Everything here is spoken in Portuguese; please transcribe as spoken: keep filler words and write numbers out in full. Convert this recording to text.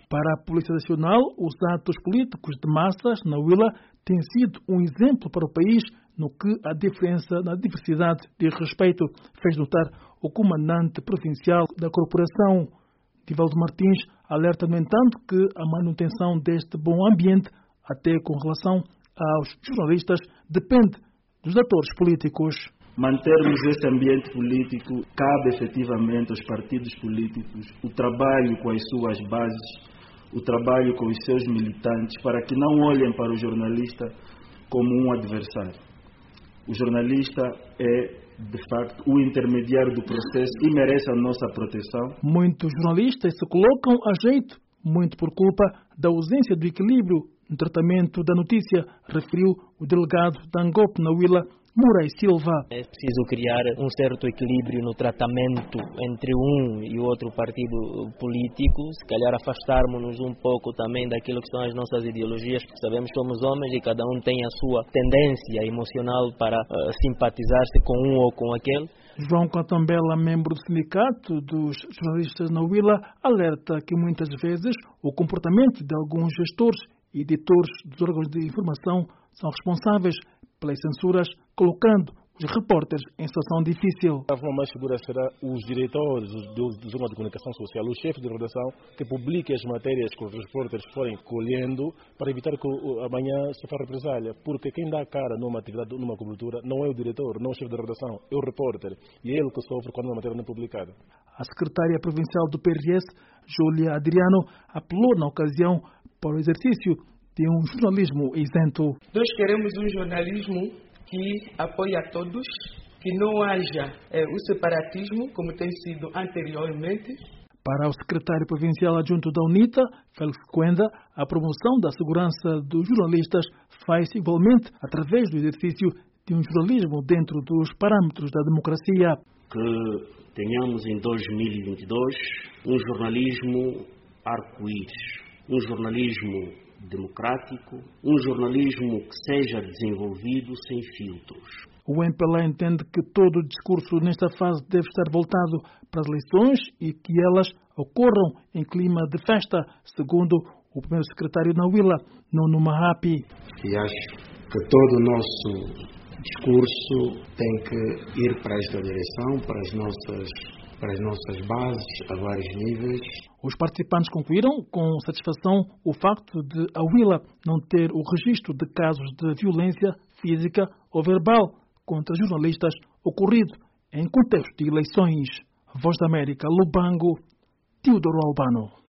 Para a Polícia Nacional, os atos políticos de massas na Huila têm sido um exemplo para o país no que a diferença na diversidade de respeito, fez notar o comandante provincial da corporação. Divaldo Martins alerta, no entanto, que a manutenção deste bom ambiente, até com relação aos jornalistas, depende dos atores políticos. Mantermos esse ambiente político cabe efetivamente aos partidos políticos, o trabalho com as suas bases, o trabalho com os seus militantes, para que não olhem para o jornalista como um adversário. O jornalista é, de facto, o intermediário do processo e merece a nossa proteção. Muitos jornalistas se colocam a jeito, muito por culpa da ausência do equilíbrio no tratamento da notícia, referiu o delegado da ANGOP na Huila, Moraes Silva. É preciso criar um certo equilíbrio no tratamento entre um e outro partido político, se calhar afastarmos-nos um pouco também daquilo que são as nossas ideologias, porque sabemos que somos homens e cada um tem a sua tendência emocional para uh, simpatizar-se com um ou com aquele. João Catambela, membro do Sindicato dos Jornalistas na Huila, alerta que muitas vezes o comportamento de alguns gestores e editores dos órgãos de informação são responsáveis pelas censuras, colocando os repórteres em situação difícil. A forma mais segura será os diretores dos órgãos de comunicação social, os chefes de redação, que publiquem as matérias que os repórteres forem colhendo, para evitar que amanhã se faça represália. Porque quem dá a cara numa atividade, numa cobertura, não é o diretor, não é o chefe de redação, é o repórter. E é ele que sofre quando a matéria não é publicada. A secretária provincial do P R S, Júlia Adriano, apelou na ocasião para o exercício de um jornalismo isento. Nós queremos um jornalismo que apoie a todos, que não haja é, o separatismo, como tem sido anteriormente. Para o secretário provincial adjunto da UNITA, Félix Coenda, a promoção da segurança dos jornalistas faz igualmente através do exercício de um jornalismo dentro dos parâmetros da democracia. Que tenhamos em dois mil e vinte e dois um jornalismo arco-íris, um jornalismo democrático, um jornalismo que seja desenvolvido sem filtros. O M P L A entende que todo o discurso nesta fase deve estar voltado para as eleições e que elas ocorram em clima de festa, segundo o primeiro secretário na Huila, Nuno Mahapi. E acho que todo o nosso discurso tem que ir para esta direção, para as nossas, para as nossas bases, a vários níveis. Os participantes concluíram com satisfação o facto de a Huila não ter o registro de casos de violência física ou verbal contra jornalistas ocorrido em contexto de eleições. Voz da América, Lubango, Teodoro Albano.